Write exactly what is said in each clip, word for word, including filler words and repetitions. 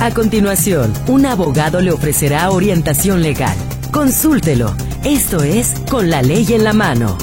A continuación, un abogado le ofrecerá orientación legal. Consúltelo. Esto es Con la Ley en la Mano.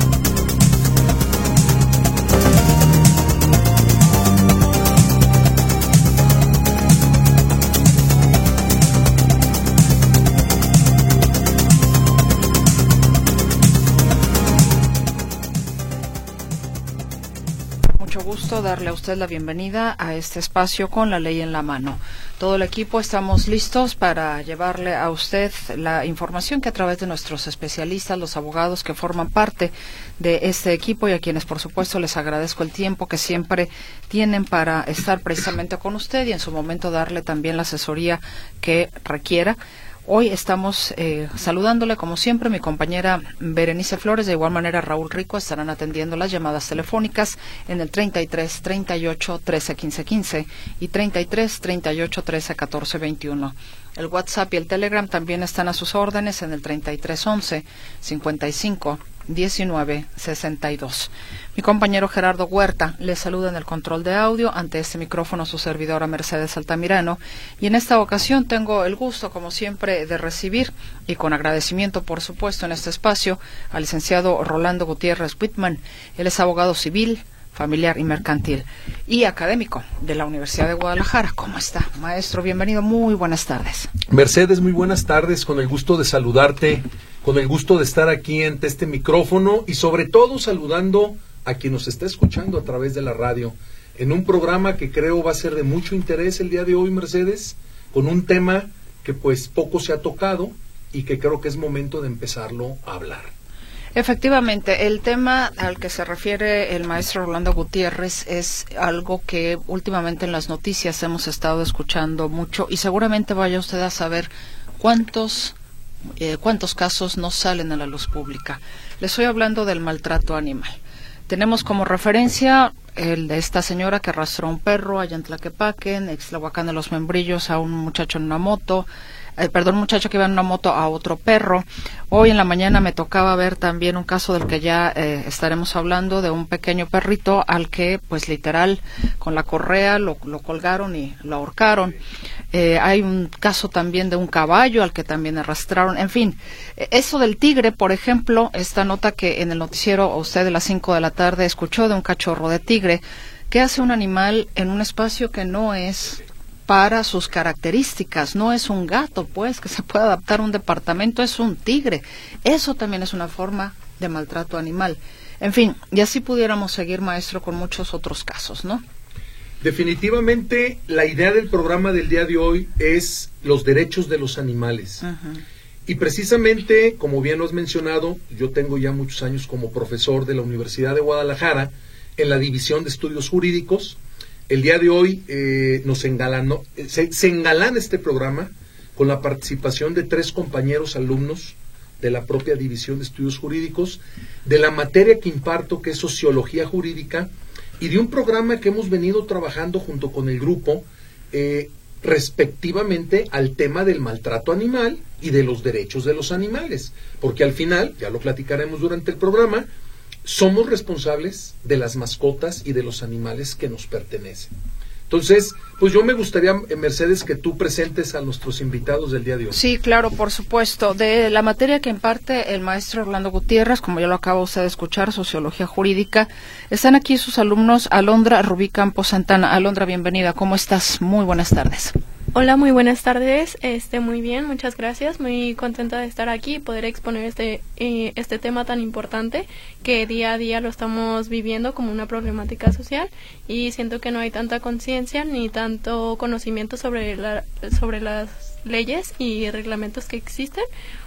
Gusto darle a usted la bienvenida a este espacio Con la Ley en la Mano. Todo el equipo estamos listos para llevarle a usted la información que a través de nuestros especialistas, los abogados que forman parte de este equipo y a quienes por supuesto les agradezco el tiempo que siempre tienen para estar precisamente con usted y en su momento darle también la asesoría que requiera. Hoy estamos eh, saludándole, como siempre, mi compañera Berenice Flores, de igual manera Raúl Rico, estarán atendiendo las llamadas telefónicas en el treinta y tres, treinta y ocho, trece, quince, quince y treinta y tres, treinta y ocho, trece, catorce, veintiuno. El WhatsApp y el Telegram también están a sus órdenes en el treinta y tres, once, cincuenta y cinco, diecinueve, sesenta y dos. Mi compañero Gerardo Huerta le saluda en el control de audio. Ante este micrófono su servidora Mercedes Altamirano, y en esta ocasión tengo el gusto, como siempre, de recibir, y con agradecimiento por supuesto en este espacio, al licenciado Rolando Gutiérrez Whitman. Él es abogado civil, familiar y mercantil y académico de la Universidad de Guadalajara. ¿Cómo está, maestro? Bienvenido, muy buenas tardes. Mercedes, muy buenas tardes, con el gusto de saludarte, con el gusto de estar aquí ante este micrófono y sobre todo saludando a quien nos está escuchando a través de la radio, en un programa que creo va a ser de mucho interés el día de hoy, Mercedes, con un tema que pues poco se ha tocado y que creo que es momento de empezarlo a hablar. Efectivamente, el tema al que se refiere el maestro Rolando Gutiérrez es algo que últimamente en las noticias hemos estado escuchando mucho y seguramente vaya usted a saber cuántos eh, cuántos casos no salen a la luz pública. Le estoy hablando del maltrato animal. Tenemos como referencia el de esta señora que arrastró a un perro allá en Tlaquepaque, en Ixtlahuacán de los Membrillos, a un muchacho en una moto, eh, perdón, un muchacho que iba en una moto a otro perro. Hoy en la mañana me tocaba ver también un caso del que ya eh, estaremos hablando, de un pequeño perrito al que, pues literal, con la correa lo, lo colgaron y lo ahorcaron. Eh, hay un caso también de un caballo al que también arrastraron. En fin, eso del tigre, por ejemplo, esta nota que en el noticiero usted de las cinco de la tarde escuchó de un cachorro de tigre. ¿Qué hace un animal en un espacio que no es para sus características? No es un gato, pues, que se puede adaptar a un departamento, es un tigre. Eso también es una forma de maltrato animal. En fin, y así pudiéramos seguir, maestro, con muchos otros casos, ¿no? Definitivamente, la idea del programa del día de hoy es los derechos de los animales. Uh-huh. Y precisamente, como bien lo has mencionado, yo tengo ya muchos años como profesor de la Universidad de Guadalajara en la División de Estudios Jurídicos. El día de hoy eh, nos engalanó, se, se engalana este programa con la participación de tres compañeros alumnos de la propia División de Estudios Jurídicos, de la materia que imparto, que es Sociología Jurídica, y de un programa que hemos venido trabajando junto con el grupo eh, respectivamente al tema del maltrato animal y de los derechos de los animales, porque al final, ya lo platicaremos durante el programa, somos responsables de las mascotas y de los animales que nos pertenecen. Entonces, pues yo me gustaría, Mercedes, que tú presentes a nuestros invitados del día de hoy. Sí, claro, por supuesto. De la materia que imparte el maestro Rolando Gutiérrez, como ya lo acaba usted de escuchar, Sociología Jurídica, están aquí sus alumnos Alondra Rubí Campos Santana. Alondra, bienvenida. ¿Cómo estás? Muy buenas tardes. Hola, muy buenas tardes. Este, muy bien, muchas gracias. Muy contenta de estar aquí y poder exponer este eh, este tema tan importante que día a día lo estamos viviendo como una problemática social y siento que no hay tanta conciencia ni tanto conocimiento sobre la, sobre las leyes y reglamentos que existen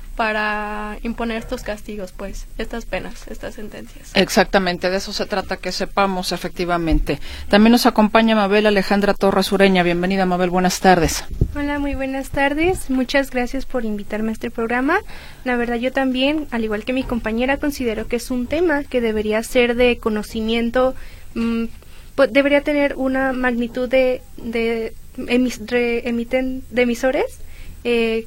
para imponer estos castigos, pues, estas penas, estas sentencias. Exactamente, de eso se trata, que sepamos efectivamente. También nos acompaña Mabel Alejandra Torres Ureña. Bienvenida, Mabel, buenas tardes. Hola, muy buenas tardes. Muchas gracias por invitarme a este programa. La verdad, yo también, al igual que mi compañera, considero que es un tema que debería ser de conocimiento, mmm, pues, debería tener una magnitud de, de, emis, de, emiten, de emisores, eh,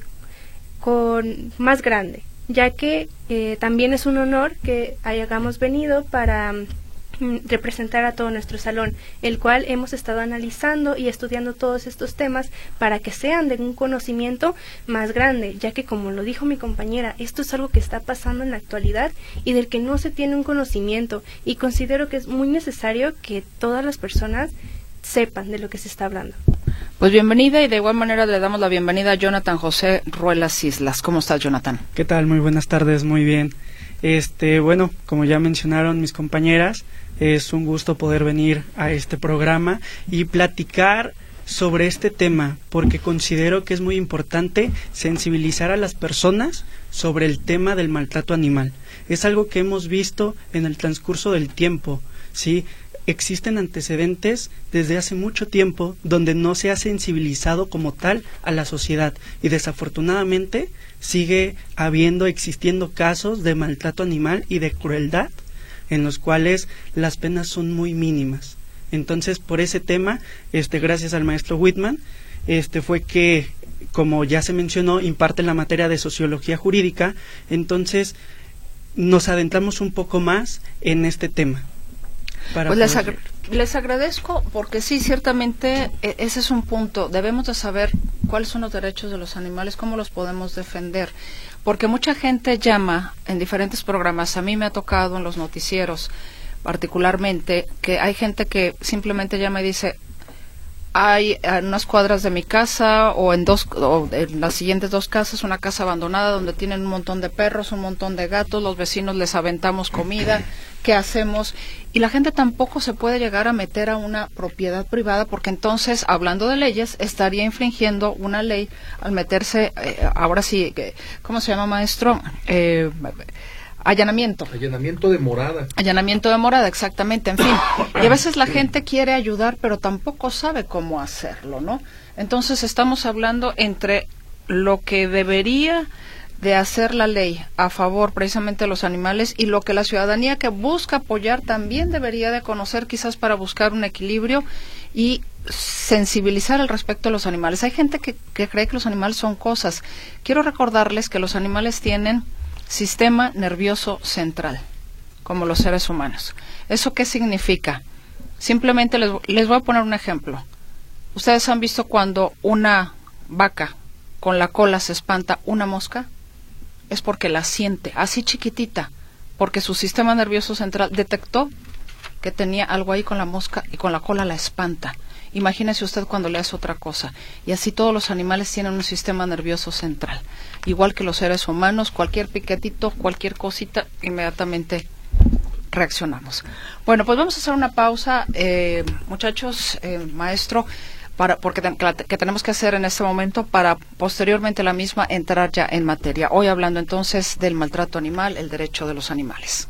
con más grande, ya que eh, también es un honor que hayamos venido para representar a todo nuestro salón, el cual hemos estado analizando y estudiando todos estos temas para que sean de un conocimiento más grande, ya que como lo dijo mi compañera, esto es algo que está pasando en la actualidad y del que no se tiene un conocimiento, y considero que es muy necesario que todas las personas sepan de lo que se está hablando. Pues bienvenida, y de igual manera le damos la bienvenida a Jonathan José Ruelas Islas. ¿Cómo estás, Jonathan? ¿Qué tal? Muy buenas tardes, muy bien. Este, bueno, como ya mencionaron mis compañeras, es un gusto poder venir a este programa y platicar sobre este tema, porque considero que es muy importante sensibilizar a las personas sobre el tema del maltrato animal. Es algo que hemos visto en el transcurso del tiempo, ¿sí? Existen antecedentes desde hace mucho tiempo donde no se ha sensibilizado como tal a la sociedad, y desafortunadamente sigue habiendo, existiendo casos de maltrato animal y de crueldad en los cuales las penas son muy mínimas. Entonces, por ese tema, este, gracias al maestro Whitman, este, fue que, como ya se mencionó, imparte la materia de sociología jurídica. Entonces, nos adentramos un poco más en este tema. Para pues les, poder... ag les agradezco, porque sí, ciertamente e ese es un punto. Debemos de saber cuáles son los derechos de los animales, cómo los podemos defender, porque mucha gente llama en diferentes programas. A mí me ha tocado en los noticieros particularmente que hay gente que simplemente llama y dice: hay en unas cuadras de mi casa o en dos o en las siguientes dos casas una casa abandonada donde tienen un montón de perros, un montón de gatos, los vecinos les aventamos comida, ¿qué hacemos? Y la gente tampoco se puede llegar a meter a una propiedad privada, porque entonces, hablando de leyes, estaría infringiendo una ley al meterse, eh, ahora sí, ¿cómo se llama, maestro? Eh, Allanamiento. Allanamiento de morada. Allanamiento de morada, exactamente, en fin. Y a veces la gente quiere ayudar, pero tampoco sabe cómo hacerlo, ¿no? Entonces estamos hablando entre lo que debería de hacer la ley a favor precisamente de los animales y lo que la ciudadanía que busca apoyar también debería de conocer, quizás para buscar un equilibrio y sensibilizar al respecto de los animales. Hay gente que, que cree que los animales son cosas. Quiero recordarles que los animales tienen sistema nervioso central, como los seres humanos. ¿Eso qué significa? Simplemente les, les voy a poner un ejemplo. ¿Ustedes han visto cuando una vaca con la cola se espanta una mosca? Es porque la siente, así chiquitita, porque su sistema nervioso central detectó que tenía algo ahí con la mosca y con la cola la espanta. Imagínese usted cuando le hace otra cosa. Y así todos los animales tienen un sistema nervioso central. Igual que los seres humanos, cualquier piquetito, cualquier cosita, inmediatamente reaccionamos. Bueno, pues vamos a hacer una pausa, eh, muchachos, eh, maestro, para, porque ten, que, que tenemos que hacer en este momento para posteriormente la misma entrar ya en materia. Hoy hablando entonces del maltrato animal, el derecho de los animales.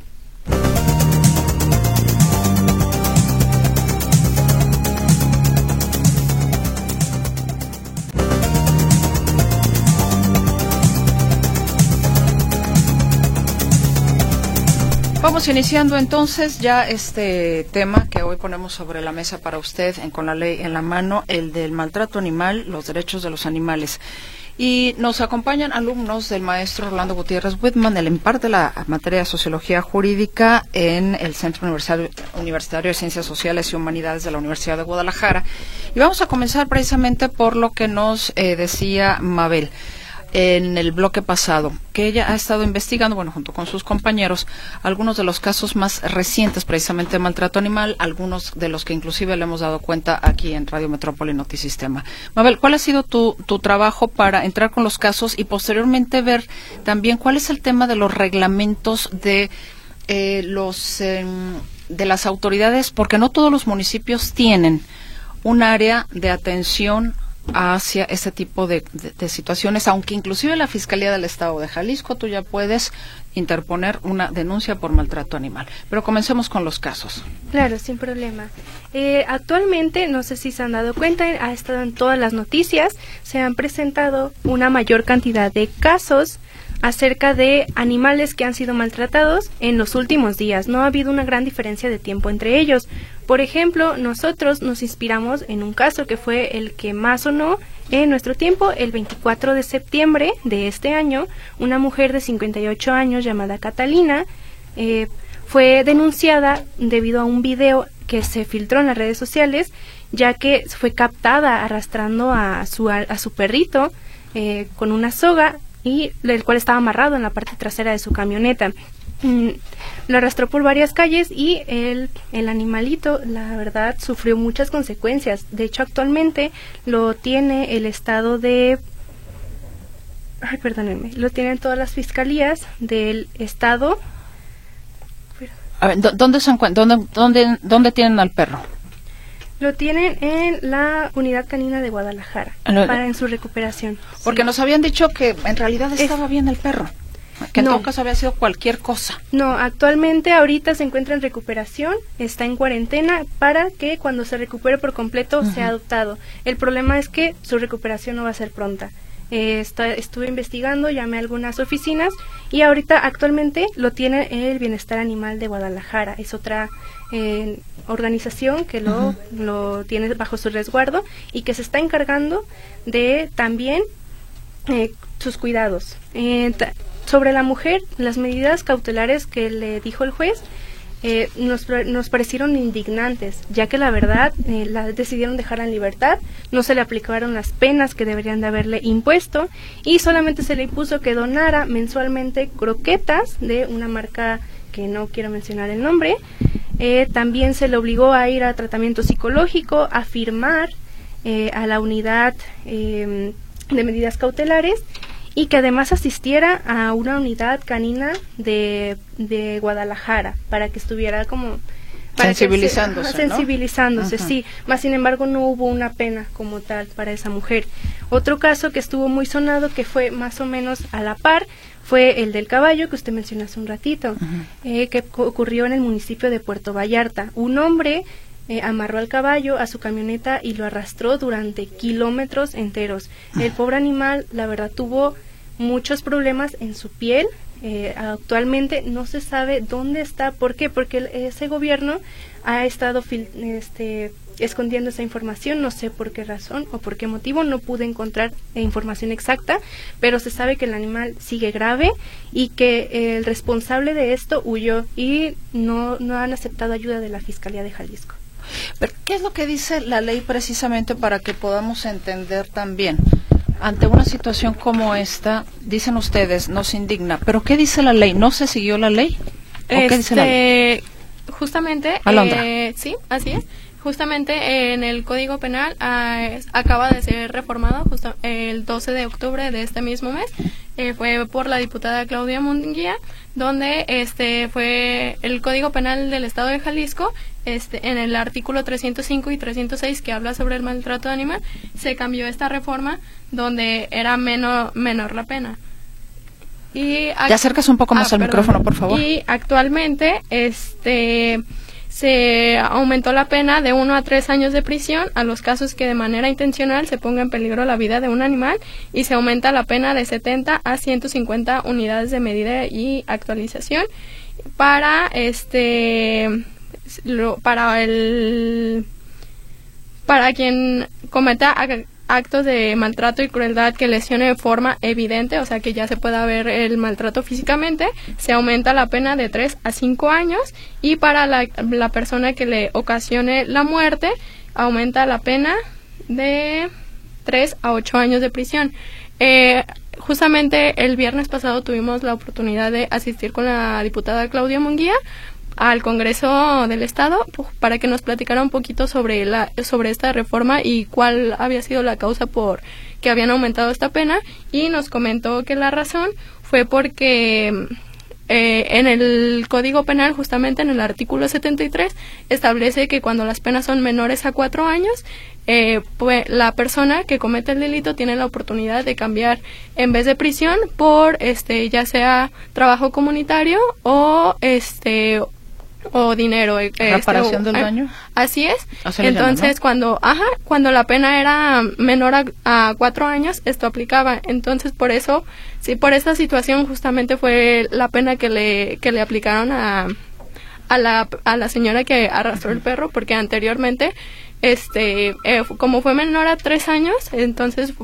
Vamos iniciando entonces ya este tema que hoy ponemos sobre la mesa para usted en Con la Ley en la Mano, el del maltrato animal, los derechos de los animales. Y nos acompañan alumnos del maestro Rolando Gutiérrez Whitman. Él imparte la materia de Sociología Jurídica en el Centro Universitario, Universitario de Ciencias Sociales y Humanidades de la Universidad de Guadalajara. Y vamos a comenzar precisamente por lo que nos eh, decía Mabel en el bloque pasado, que ella ha estado investigando, bueno, junto con sus compañeros, algunos de los casos más recientes precisamente de maltrato animal, algunos de los que inclusive le hemos dado cuenta aquí en Radio Metrópoli Notisistema. Mabel, ¿cuál ha sido tu, tu trabajo para entrar con los casos y posteriormente ver también cuál es el tema de los reglamentos de eh, los eh, de las autoridades? Porque no todos los municipios tienen un área de atención hacia este tipo de, de, de situaciones, aunque inclusive la Fiscalía del Estado de Jalisco, tú ya puedes interponer una denuncia por maltrato animal. Pero comencemos con los casos. Claro, sin problema. Eh, actualmente, no sé si se han dado cuenta, ha estado en todas las noticias, se han presentado una mayor cantidad de casos acerca de animales que han sido maltratados en los últimos días. No ha habido una gran diferencia de tiempo entre ellos. Por ejemplo, nosotros nos inspiramos en un caso que fue el que más sonó en nuestro tiempo, el veinticuatro de septiembre de este año. Una mujer de cincuenta y ocho años llamada Catalina eh, fue denunciada debido a un video que se filtró en las redes sociales, ya que fue captada arrastrando a su, a, a su perrito eh, con una soga, y el cual estaba amarrado en la parte trasera de su camioneta. Mm, lo arrastró por varias calles y el, el animalito, la verdad, sufrió muchas consecuencias. De hecho, actualmente lo tiene el estado de... Ay, perdónenme. Lo tienen todas las fiscalías del estado. A ver, ¿dónde se encuentra? ¿Dónde, dónde, ¿Dónde tienen al perro? Lo tienen en la unidad canina de Guadalajara, no, para en su recuperación. Porque sí. Nos habían dicho que en realidad estaba es, bien el perro, que en no, todo caso había sido cualquier cosa. No, actualmente ahorita se encuentra en recuperación, está en cuarentena para que cuando se recupere por completo uh-huh. sea adoptado. El problema es que su recuperación no va a ser pronta. Eh, está, estuve investigando, llamé a algunas oficinas y ahorita actualmente lo tiene el Bienestar Animal de Guadalajara. Es otra eh, organización que lo, uh-huh. lo tiene bajo su resguardo y que se está encargando de también eh, sus cuidados. Eh, ta- sobre la mujer, las medidas cautelares que le dijo el juez Eh, nos, nos parecieron indignantes, ya que la verdad eh, la decidieron dejar en libertad, no se le aplicaron las penas que deberían de haberle impuesto y solamente se le impuso que donara mensualmente croquetas de una marca que no quiero mencionar el nombre. Eh, también se le obligó a ir a tratamiento psicológico, a firmar eh, a la unidad eh, de medidas cautelares, y que además asistiera a una unidad canina de, de Guadalajara para que estuviera como... Para sensibilizándose, que se, ¿no? Sensibilizándose, Ajá. sí. Más sin embargo no hubo una pena como tal para esa mujer. Otro caso que estuvo muy sonado, que fue más o menos a la par, fue el del caballo que usted mencionó hace un ratito, eh, que ocurrió en el municipio de Puerto Vallarta. Un hombre eh, amarró al caballo a su camioneta y lo arrastró durante kilómetros enteros. El pobre animal, la verdad, tuvo muchos problemas en su piel. Eh, actualmente no se sabe dónde está. ¿Por qué? Porque el, ese gobierno ha estado fil- este, escondiendo esa información, no sé por qué razón o por qué motivo, no pude encontrar eh, información exacta, pero se sabe que el animal sigue grave y que eh, el responsable de esto huyó y no, no han aceptado ayuda de la Fiscalía de Jalisco. Pero, ¿qué es lo que dice la ley precisamente para que podamos entender también? Ante una situación como esta, dicen ustedes, nos indigna, pero ¿qué dice la ley? ¿No se siguió la ley? ¿O este, qué dice la ley? Justamente, Alondra. eh, sí, así es. Justamente en el Código Penal eh, acaba de ser reformado justo el doce de octubre de este mismo mes. Eh, fue por la diputada Claudia Munguía, donde este fue el Código Penal del Estado de Jalisco, este en el artículo trescientos cinco y trescientos seis que habla sobre el maltrato animal, se cambió esta reforma donde era menor, menor la pena. Y ¿Te acercas un poco más ah, al perdón. micrófono, por favor? Y actualmente este se aumentó la pena de uno a tres años de prisión a los casos que de manera intencional se ponga en peligro la vida de un animal, y se aumenta la pena de setenta a ciento cincuenta unidades de medida y actualización para este lo, para el para quien cometa actos de maltrato y crueldad que lesione de forma evidente, o sea que ya se pueda ver el maltrato físicamente, se aumenta la pena de tres a cinco años, y para la, la persona que le ocasione la muerte, aumenta la pena de tres a ocho años de prisión. Eh, justamente el viernes pasado tuvimos la oportunidad de asistir con la diputada Claudia Munguía al Congreso del Estado para que nos platicara un poquito sobre la sobre esta reforma y cuál había sido la causa por que habían aumentado esta pena, y nos comentó que la razón fue porque eh, en el Código Penal, justamente en el artículo setenta y tres, establece que cuando las penas son menores a cuatro años, eh, pues la persona que comete el delito tiene la oportunidad de cambiar, en vez de prisión, por este ya sea trabajo comunitario o este o dinero, reparación este, del daño. Así es. Así le Entonces, llaman, ¿no? cuando, ajá, cuando la pena era menor a, a cuatro años, esto aplicaba. Entonces, por eso, sí, por esa situación justamente fue la pena que le que le aplicaron a a la a la señora que arrastró el perro, porque anteriormente, este, eh, como fue menor a tres años, entonces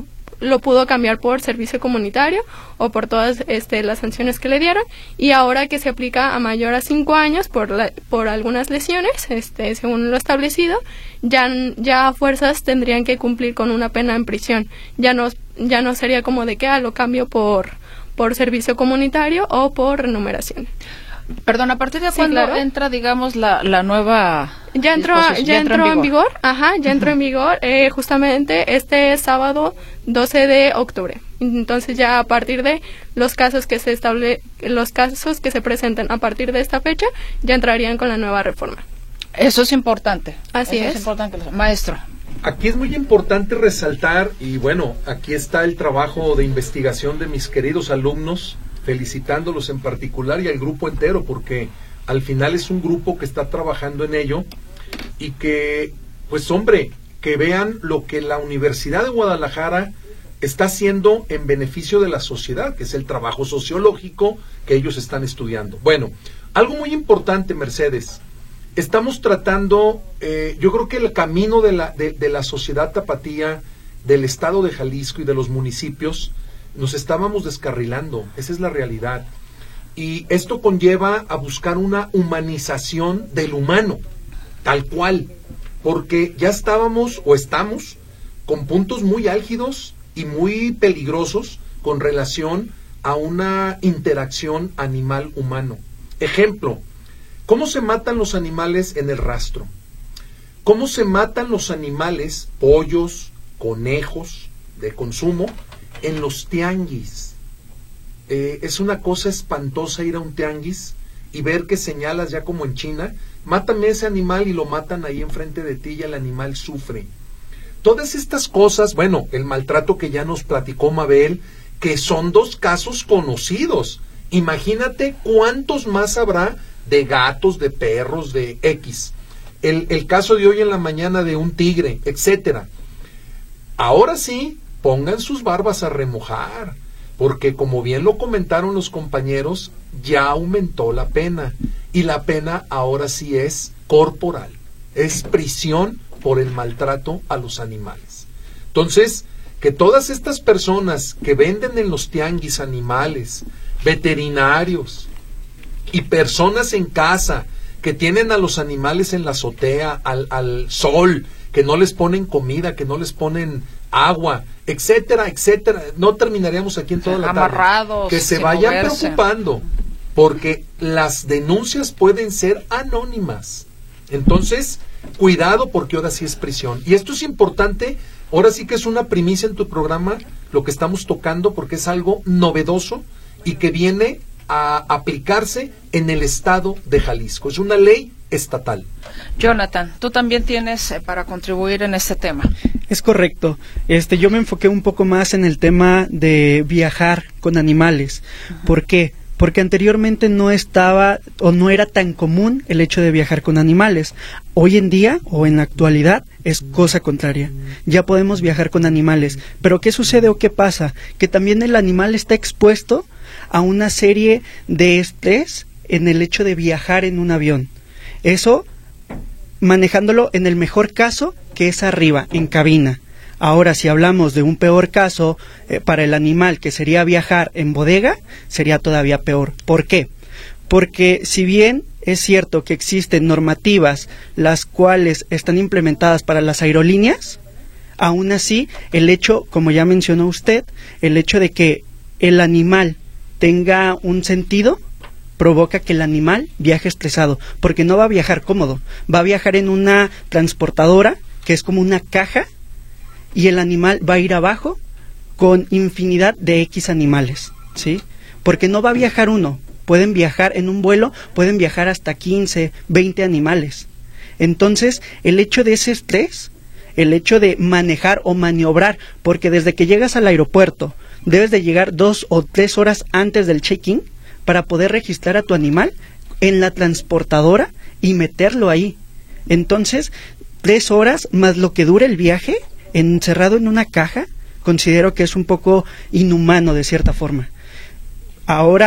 lo pudo cambiar por servicio comunitario o por todas este, las sanciones que le dieron, y ahora que se aplica a mayor a cinco años por la, por algunas lesiones, este, según lo establecido, ya, ya a fuerzas tendrían que cumplir con una pena en prisión. Ya no, ya no sería como de que ah, lo cambio por, por servicio comunitario o por remuneración. Perdón, ¿a partir de Sí, cuándo claro. entra, digamos, la, la nueva Ya entró, disposición? ya entró en vigor, ajá, ya entró en vigor eh, justamente este sábado doce de octubre. Entonces ya a partir de los casos que se estable, los casos que se presenten a partir de esta fecha ya entrarían con la nueva reforma. Eso es importante. Así Eso es. es importante. Maestro. Aquí es muy importante resaltar, y bueno, aquí está el trabajo de investigación de mis queridos alumnos, felicitándolos en particular y al grupo entero, porque al final es un grupo que está trabajando en ello y que, pues hombre, que vean lo que la Universidad de Guadalajara está haciendo en beneficio de la sociedad, que es el trabajo sociológico que ellos están estudiando. Bueno, algo muy importante, Mercedes, estamos tratando, eh, yo creo que el camino de la, de, de la sociedad tapatía, del estado de Jalisco y de los municipios, nos estábamos descarrilando, esa es la realidad. Y esto conlleva a buscar una humanización del humano, tal cual, porque ya estábamos o estamos con puntos muy álgidos y muy peligrosos con relación a una interacción animal-humano. Ejemplo, ¿cómo se matan los animales en el rastro? ¿Cómo se matan los animales, pollos, conejos de consumo, en los tianguis? Eh, es una cosa espantosa ir a un tianguis y ver que señalas ya como en China, mátame ese animal y lo matan ahí enfrente de ti y el animal sufre. Todas estas cosas, bueno, el maltrato que ya nos platicó Mabel, que son dos casos conocidos. Imagínate cuántos más habrá de gatos, de perros, de X. El, el caso de hoy en la mañana de un tigre, etcétera. Ahora sí, pongan sus barbas a remojar, porque como bien lo comentaron los compañeros, ya aumentó la pena, y la pena ahora sí es corporal, es prisión por el maltrato a los animales. Entonces, que todas estas personas que venden en los tianguis animales, veterinarios y personas en casa que tienen a los animales en la azotea, al, al sol, que no les ponen comida, que no les ponen agua, etcétera, etcétera, no terminaríamos aquí en toda la tarde. Amarrados, Que se sin vayan moverse. preocupando, porque las denuncias pueden ser anónimas. Entonces, cuidado, porque ahora sí es prisión. Y esto es importante, ahora sí que es una primicia en tu programa, lo que estamos tocando, porque es algo novedoso y que viene a aplicarse en el estado de Jalisco. Es una ley estatal. Jonathan, tú también tienes eh, para contribuir en este tema. Es correcto. Este, yo me enfoqué un poco más en el tema de viajar con animales. Uh-huh. ¿Por qué? Porque anteriormente no estaba o no era tan común el hecho de viajar con animales. Hoy en día o en la actualidad es cosa contraria. Ya podemos viajar con animales. Pero ¿qué sucede o qué pasa? Que también el animal está expuesto a una serie de estrés en el hecho de viajar en un avión. Eso manejándolo en el mejor caso, que es arriba, en cabina. Ahora, si hablamos de un peor caso eh, para el animal, que sería viajar en bodega, sería todavía peor. ¿Por qué? Porque si bien es cierto que existen normativas las cuales están implementadas para las aerolíneas, aún así, el hecho, como ya mencionó usted, el hecho de que el animal tenga un sentido, provoca que el animal viaje estresado, porque no va a viajar cómodo, va a viajar en una transportadora, que es como una caja, y el animal va a ir abajo con infinidad de X animales, ¿sí? Porque no va a viajar uno, pueden viajar en un vuelo, pueden viajar hasta quince, veinte animales. Entonces, el hecho de ese estrés, el hecho de manejar o maniobrar, porque desde que llegas al aeropuerto, debes de llegar dos o tres horas antes del check-in para poder registrar a tu animal en la transportadora y meterlo ahí. Entonces, tres horas más lo que dura el viaje, encerrado en una caja, considero que es un poco inhumano de cierta forma. Ahora,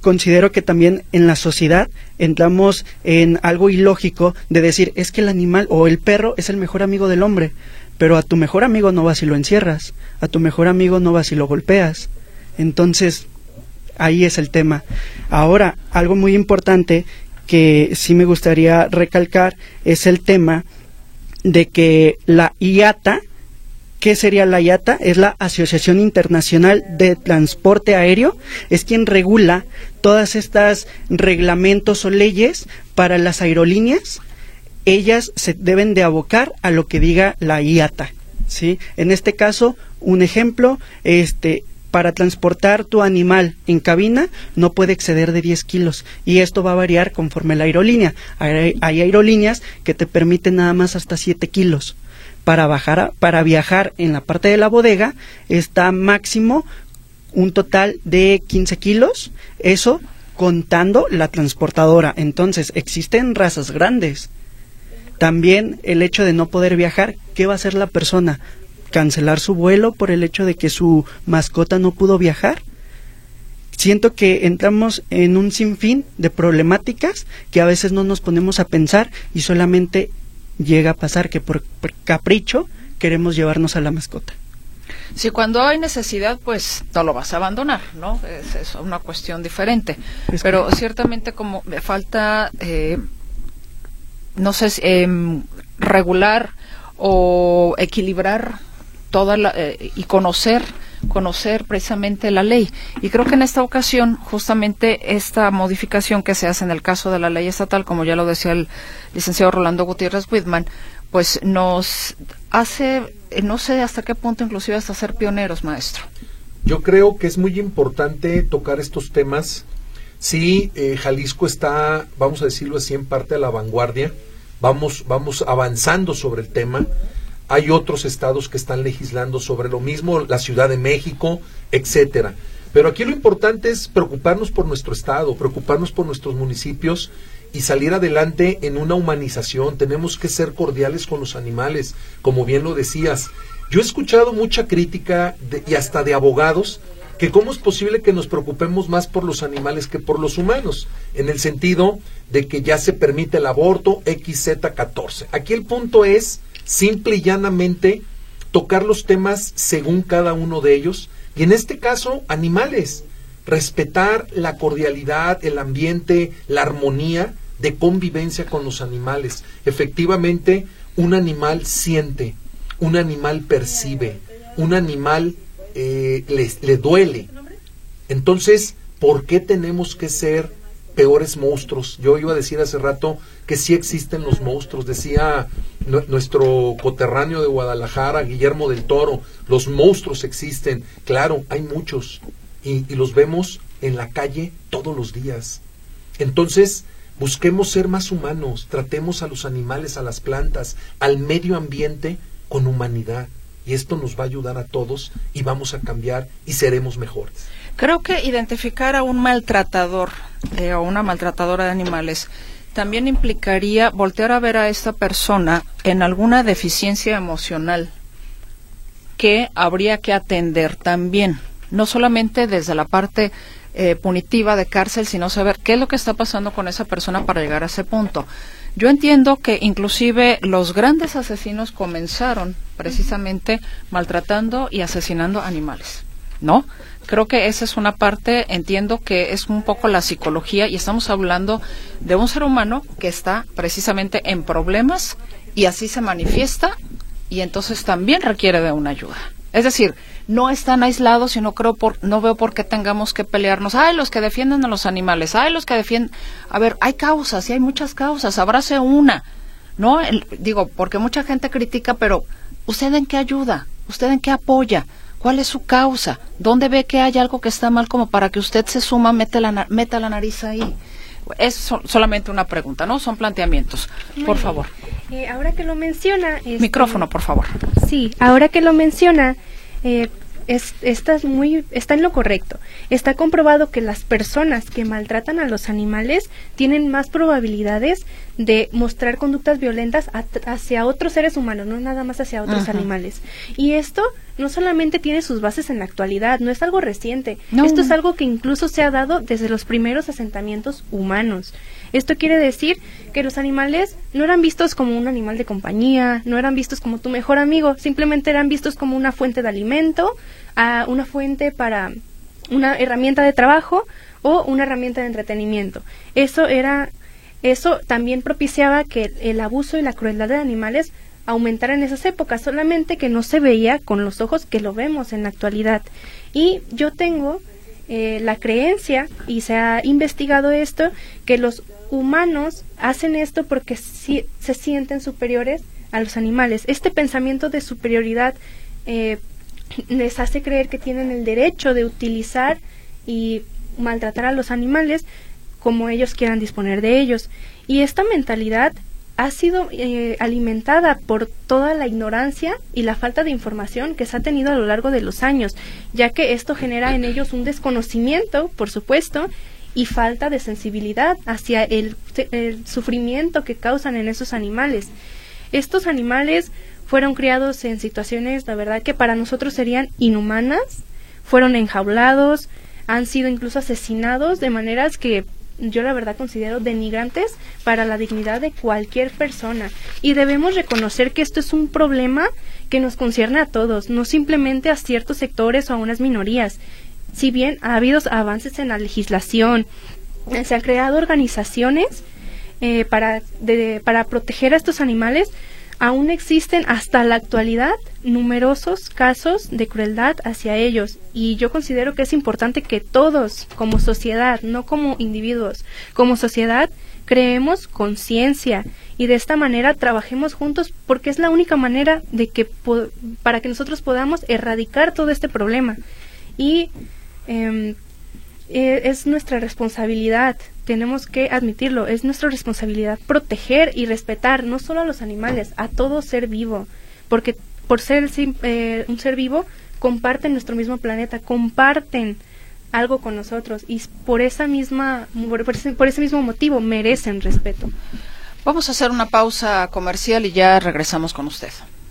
considero que también en la sociedad entramos en algo ilógico de decir, es que el animal o el perro es el mejor amigo del hombre, pero a tu mejor amigo no vas si lo encierras, a tu mejor amigo no vas si lo golpeas. Entonces, ahí es el tema. Ahora, algo muy importante que sí me gustaría recalcar es el tema de que la I A T A, ¿qué sería la I A T A? Es la Asociación Internacional de Transporte Aéreo, es quien regula todas estas reglamentos o leyes para las aerolíneas. Ellas se deben de abocar a lo que diga la I A T A, ¿sí? En este caso, un ejemplo, este, para transportar tu animal en cabina no puede exceder de diez kilos, y esto va a variar conforme la aerolínea. Hay, hay aerolíneas que te permiten nada más hasta siete kilos. Para, bajar a, para viajar en la parte de la bodega está máximo un total de quince kilos, eso contando la transportadora. Entonces, existen razas grandes. También el hecho de no poder viajar, ¿qué va a hacer la persona? ¿Cancelar su vuelo por el hecho de que su mascota no pudo viajar? Siento que entramos en un sinfín de problemáticas que a veces no nos ponemos a pensar y solamente llega a pasar que por, por capricho queremos llevarnos a la mascota. Si cuando hay necesidad, pues no lo vas a abandonar, ¿no? Es, es una cuestión diferente. Es Pero que... ciertamente como me falta, eh, no sé, eh, regular o equilibrar toda la, eh, y conocer conocer precisamente la ley. Y creo que en esta ocasión, justamente esta modificación que se hace en el caso de la ley estatal, como ya lo decía el licenciado Rolando Gutiérrez Whitman, pues nos hace, no sé hasta qué punto, inclusive hasta ser pioneros, maestro. Yo creo que es muy importante tocar estos temas. Sí, eh, Jalisco está, vamos a decirlo así, en parte a la vanguardia. Vamos, vamos avanzando sobre el tema. Hay otros estados que están legislando sobre lo mismo, la Ciudad de México, etcétera. Pero aquí lo importante es preocuparnos por nuestro estado, preocuparnos por nuestros municipios y salir adelante en una humanización. Tenemos que ser cordiales con los animales, como bien lo decías. Yo he escuchado mucha crítica de, y hasta de abogados, que cómo es posible que nos preocupemos más por los animales que por los humanos, en el sentido de que ya se permite el aborto equis zeta catorce. Aquí el punto es simple y llanamente tocar los temas según cada uno de ellos, y en este caso, animales. Respetar la cordialidad, el ambiente, la armonía de convivencia con los animales. Efectivamente, un animal siente, un animal percibe, un animal eh, le, le duele. Entonces, ¿por qué tenemos que ser peores monstruos? Yo iba a decir hace rato que sí existen los monstruos. Decía n- nuestro coterráneo de Guadalajara, Guillermo del Toro, los monstruos existen. Claro, hay muchos y, y los vemos en la calle todos los días. Entonces, busquemos ser más humanos, tratemos a los animales, a las plantas, al medio ambiente con humanidad, y esto nos va a ayudar a todos y vamos a cambiar y seremos mejores. Creo que identificar a un maltratador eh, o una maltratadora de animales también implicaría voltear a ver a esta persona en alguna deficiencia emocional que habría que atender también, no solamente desde la parte eh, punitiva de cárcel, sino saber qué es lo que está pasando con esa persona para llegar a ese punto. Yo entiendo que inclusive los grandes asesinos comenzaron precisamente maltratando y asesinando animales, ¿no? Creo que esa es una parte, entiendo que es un poco la psicología, y estamos hablando de un ser humano que está precisamente en problemas y así se manifiesta, y entonces también requiere de una ayuda. Es decir, no están aislados y no creo por, no veo por qué tengamos que pelearnos. Ay, los que defienden a los animales, ay, los que defienden... A ver, hay causas y hay muchas causas, abráce una, ¿no? El, digo, porque mucha gente critica, pero ¿usted en qué ayuda? ¿Usted en qué apoya? ¿Cuál es su causa? ¿Dónde ve que hay algo que está mal como para que usted se suma, mete la, meta la nariz ahí? Es so, solamente una pregunta, ¿no? Son planteamientos. Por favor. Eh, ahora que lo menciona... Este, Micrófono, por favor. Sí, ahora que lo menciona, eh, es, está, muy, está en lo correcto. Está comprobado que las personas que maltratan a los animales tienen más probabilidades de mostrar conductas violentas a, hacia otros seres humanos, no nada más hacia otros Ajá. animales. Y esto no solamente tiene sus bases en la actualidad, no es algo reciente. No. Esto es algo que incluso se ha dado desde los primeros asentamientos humanos. Esto quiere decir que los animales no eran vistos como un animal de compañía, no eran vistos como tu mejor amigo, simplemente eran vistos como una fuente de alimento, uh, una fuente para una herramienta de trabajo o una herramienta de entretenimiento. Eso era, eso también propiciaba que el abuso y la crueldad de animales aumentara en esas épocas, solamente que no se veía con los ojos que lo vemos en la actualidad. Y yo tengo eh, la creencia, y se ha investigado esto, que los humanos hacen esto porque si, se sienten superiores a los animales. Este pensamiento de superioridad eh, les hace creer que tienen el derecho de utilizar y maltratar a los animales como ellos quieran disponer de ellos. Y esta mentalidad ha sido eh, alimentada por toda la ignorancia y la falta de información que se ha tenido a lo largo de los años, ya que esto genera en ellos un desconocimiento, por supuesto, y falta de sensibilidad hacia el, el sufrimiento que causan en esos animales. Estos animales fueron criados en situaciones, la verdad, que para nosotros serían inhumanas, fueron enjaulados, han sido incluso asesinados de maneras que yo la verdad considero denigrantes para la dignidad de cualquier persona. Y debemos reconocer que esto es un problema que nos concierne a todos, no simplemente a ciertos sectores o a unas minorías. Si bien ha habido avances en la legislación, se han creado organizaciones eh, para, de, para proteger a estos animales, aún existen hasta la actualidad numerosos casos de crueldad hacia ellos. Y yo considero que es importante que todos, como sociedad, no como individuos, como sociedad, creemos conciencia y de esta manera trabajemos juntos, porque es la única manera de que para que nosotros podamos erradicar todo este problema. Y eh, es nuestra responsabilidad, tenemos que admitirlo, es nuestra responsabilidad proteger y respetar no solo a los animales, a todo ser vivo, porque por ser eh, un ser vivo comparten nuestro mismo planeta, comparten algo con nosotros y por esa misma por ese, por ese mismo motivo merecen respeto. Vamos a hacer una pausa comercial y ya regresamos con usted.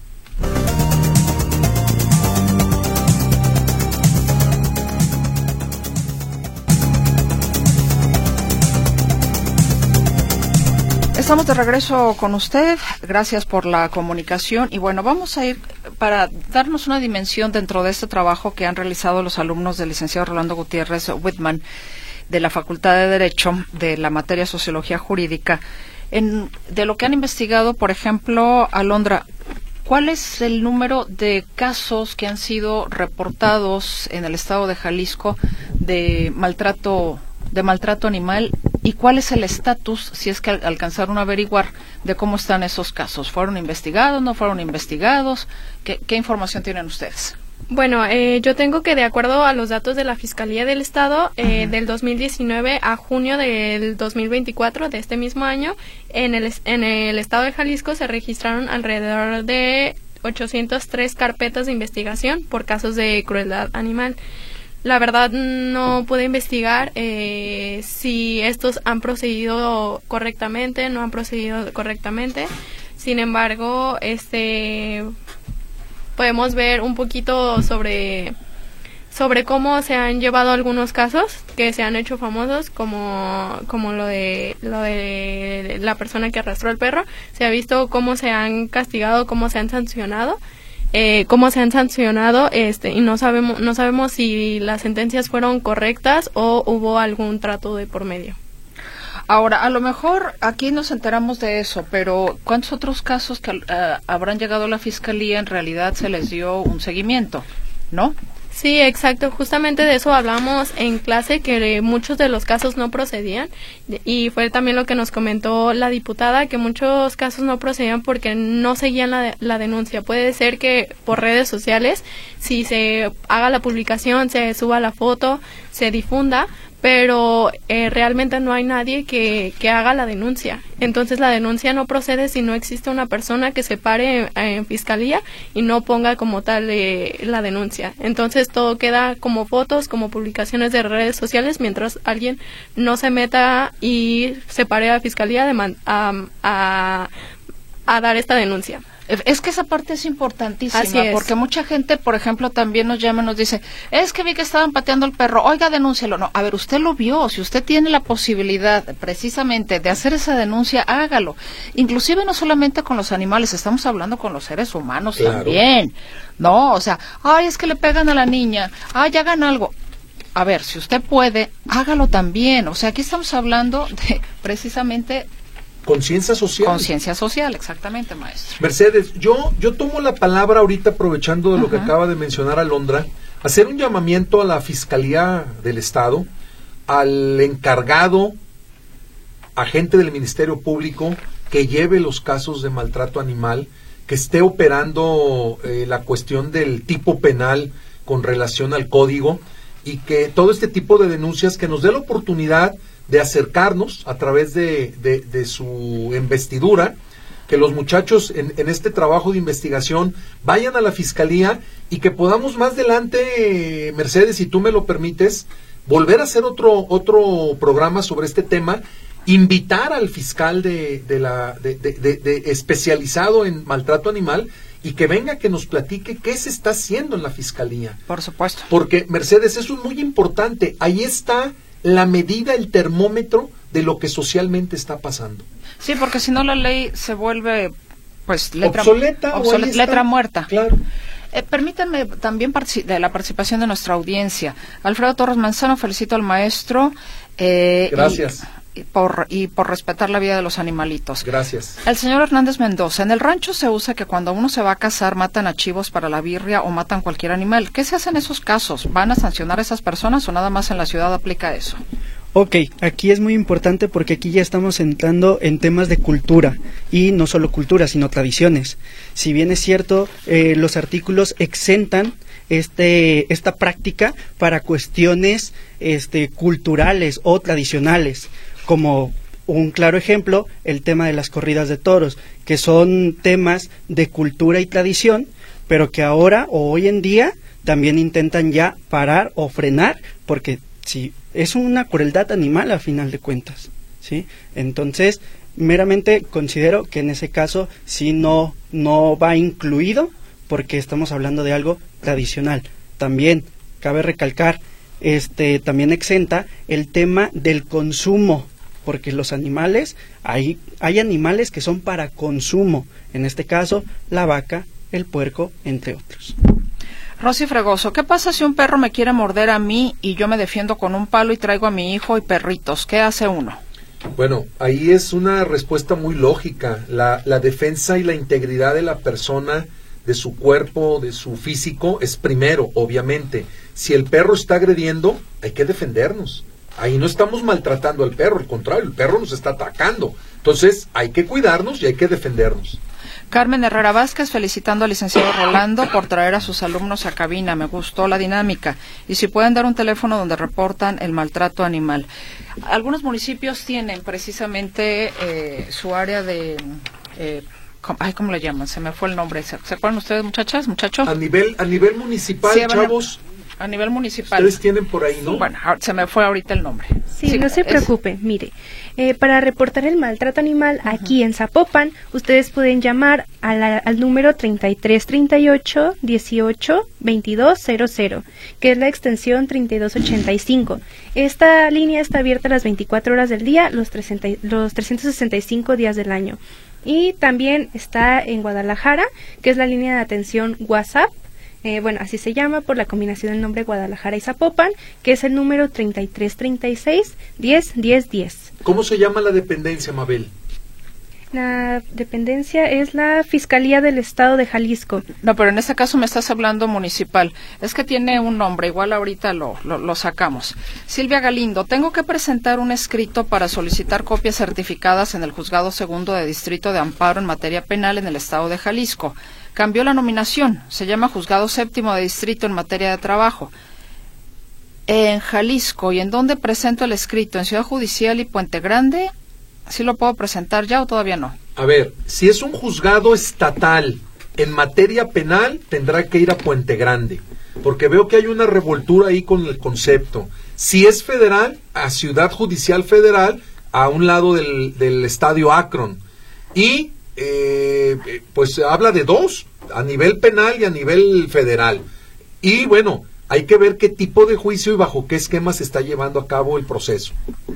Estamos de regreso con usted, gracias por la comunicación y bueno, vamos a ir para darnos una dimensión dentro de este trabajo que han realizado los alumnos del licenciado Rolando Gutiérrez Whitman de la Facultad de Derecho de la materia Sociología Jurídica, en, de lo que han investigado, por ejemplo, Alondra, ¿cuál es el número de casos que han sido reportados en el estado de Jalisco de maltrato de maltrato animal y cuál es el estatus, si es que al alcanzaron a averiguar, de cómo están esos casos? ¿Fueron investigados, no fueron investigados? ¿Qué, qué información tienen ustedes? Bueno, eh, yo tengo que de acuerdo a los datos de la Fiscalía del Estado, eh, uh-huh. del dos mil diecinueve a junio del dos mil veinticuatro de este mismo año, en el, en el estado de Jalisco se registraron alrededor de ochocientas tres carpetas de investigación por casos de crueldad animal. La verdad no pude investigar eh, si estos han procedido correctamente, no han procedido correctamente. Sin embargo, este podemos ver un poquito sobre sobre cómo se han llevado algunos casos que se han hecho famosos, como como lo de lo de la persona que arrastró al perro. Se ha visto cómo se han castigado, cómo se han sancionado. Eh, cómo se han sancionado este y no sabemos no sabemos si las sentencias fueron correctas o hubo algún trato de por medio. Ahora, a lo mejor aquí nos enteramos de eso, pero ¿cuántos otros casos que uh, habrán llegado a la Fiscalía en realidad se les dio un seguimiento, no? Sí, exacto. Justamente de eso hablamos en clase, que muchos de los casos no procedían y fue también lo que nos comentó la diputada, que muchos casos no procedían porque no seguían la, la denuncia. Puede ser que por redes sociales, si se haga la publicación, se suba la foto, se difunda, pero eh, realmente no hay nadie que, que haga la denuncia. Entonces la denuncia no procede si no existe una persona que se pare en, en fiscalía y no ponga como tal eh, la denuncia. Entonces todo queda como fotos, como publicaciones de redes sociales, mientras alguien no se meta y se pare a fiscalía de man, a, a, a dar esta denuncia. Es que esa parte es importantísima, Así es. Porque mucha gente, por ejemplo, también nos llama y nos dice, es que vi que estaban pateando al perro, oiga, denúncialo. No, a ver, usted lo vio, si usted tiene la posibilidad precisamente de hacer esa denuncia, hágalo. Inclusive no solamente con los animales, estamos hablando con los seres humanos claro. también. No, o sea, ay, es que le pegan a la niña, ay, hagan algo. A ver, si usted puede, hágalo también. O sea, aquí estamos hablando de precisamente... Conciencia social. Conciencia social, exactamente, maestro. Mercedes, yo yo tomo la palabra ahorita, aprovechando de lo uh-huh. que acaba de mencionar Alondra, hacer un llamamiento a la Fiscalía del Estado, al encargado, agente del Ministerio Público, que lleve los casos de maltrato animal, que esté operando eh, la cuestión del tipo penal con relación al código, y que todo este tipo de denuncias, que nos dé la oportunidad de acercarnos a través de, de, de su investidura, que los muchachos en, en este trabajo de investigación vayan a la Fiscalía y que podamos más adelante, Mercedes, si tú me lo permites, volver a hacer otro otro programa sobre este tema, invitar al fiscal de, de la de, de, de, de especializado en maltrato animal y que venga que nos platique qué se está haciendo en la Fiscalía. Por supuesto. Porque, Mercedes, eso es muy importante. Ahí está la medida, el termómetro de lo que socialmente está pasando. Sí, porque si no la ley se vuelve pues letra obsoleta, obsoleta letra muerta. Claro. Eh, permítanme también de la participación de nuestra audiencia. Alfredo Torres Manzano, felicito al maestro. Eh, Gracias. Y, y, por, y por respetar la vida de los animalitos. Gracias. El señor Hernández Mendoza, en el rancho se usa que cuando uno se va a cazar matan a chivos para la birria o matan cualquier animal. ¿Qué se hace en esos casos? ¿Van a sancionar a esas personas o nada más en la ciudad aplica eso? Ok, aquí es muy importante porque aquí ya estamos entrando en temas de cultura, y no solo cultura, sino tradiciones. Si bien es cierto, eh, los artículos exentan este esta práctica para cuestiones este, culturales o tradicionales, como un claro ejemplo, el tema de las corridas de toros, que son temas de cultura y tradición, pero que ahora o hoy en día también intentan ya parar o frenar, porque si es una crueldad animal a final de cuentas, ¿sí? Entonces, meramente considero que en ese caso sí no, no va incluido, porque estamos hablando de algo tradicional. También cabe recalcar, este, también exenta el tema del consumo, porque los animales, hay, hay animales que son para consumo, en este caso la vaca, el puerco, entre otros. Rosy Fregoso, ¿qué pasa si un perro me quiere morder a mí y yo me defiendo con un palo y traigo a mi hijo y perritos? ¿Qué hace uno? Bueno, ahí es una respuesta muy lógica. La, la defensa y la integridad de la persona, de su cuerpo, de su físico, es primero, obviamente. Si el perro está agrediendo, hay que defendernos. Ahí no estamos maltratando al perro, al contrario, el perro nos está atacando. Entonces, hay que cuidarnos y hay que defendernos. Carmen Herrera Vázquez, felicitando al licenciado Rolando por traer a sus alumnos a cabina. Me gustó la dinámica. Y si pueden dar un teléfono donde reportan el maltrato animal. Algunos municipios tienen precisamente eh, su área de... Eh, Ay, ¿cómo le llaman? Se me fue el nombre. ¿Se, ¿se acuerdan ustedes, muchachas, muchachos? A nivel, a nivel municipal, sí, chavos. A nivel municipal. Ustedes tienen por ahí, ¿no? Bueno, se me fue ahorita el nombre. Sí, sí no se preocupe. Es... Mire, eh, para reportar el maltrato animal uh-huh. aquí en Zapopan, ustedes pueden llamar a la, al número treinta y tres treinta y ocho dieciocho veintidós cero cero, que es la extensión treinta y dos ochenta y cinco. Esta línea está abierta las veinticuatro horas del día, los, trescientos, los trescientos sesenta y cinco días del año. Y también está en Guadalajara, que es la línea de atención WhatsApp, eh, bueno, así se llama por la combinación del nombre Guadalajara y Zapopan, que es el número treinta y tres treinta y seis diez diez diez. ¿Cómo se llama la dependencia, Mabel? La dependencia es la Fiscalía del Estado de Jalisco. No, pero en este caso me estás hablando municipal. Es que tiene un nombre, igual ahorita lo, lo, lo sacamos. Silvia Galindo, tengo que presentar un escrito para solicitar copias certificadas en el Juzgado Segundo de Distrito de Amparo en materia penal en el Estado de Jalisco. Cambió la nominación, se llama Juzgado Séptimo de Distrito en materia de trabajo. en Jalisco. ¿Y en dónde presento el escrito? ¿En Ciudad Judicial y Puente Grande? ¿Sí lo puedo presentar ya o todavía no? A ver, si es un juzgado estatal en materia penal, tendrá que ir a Puente Grande, porque veo que hay una revoltura ahí con el concepto. Si es federal, a Ciudad Judicial Federal, a un lado del, del estadio Akron. Y eh, pues habla de dos, a nivel penal y a nivel federal. Y bueno, hay que ver qué tipo de juicio y bajo qué esquema se está llevando a cabo el proceso.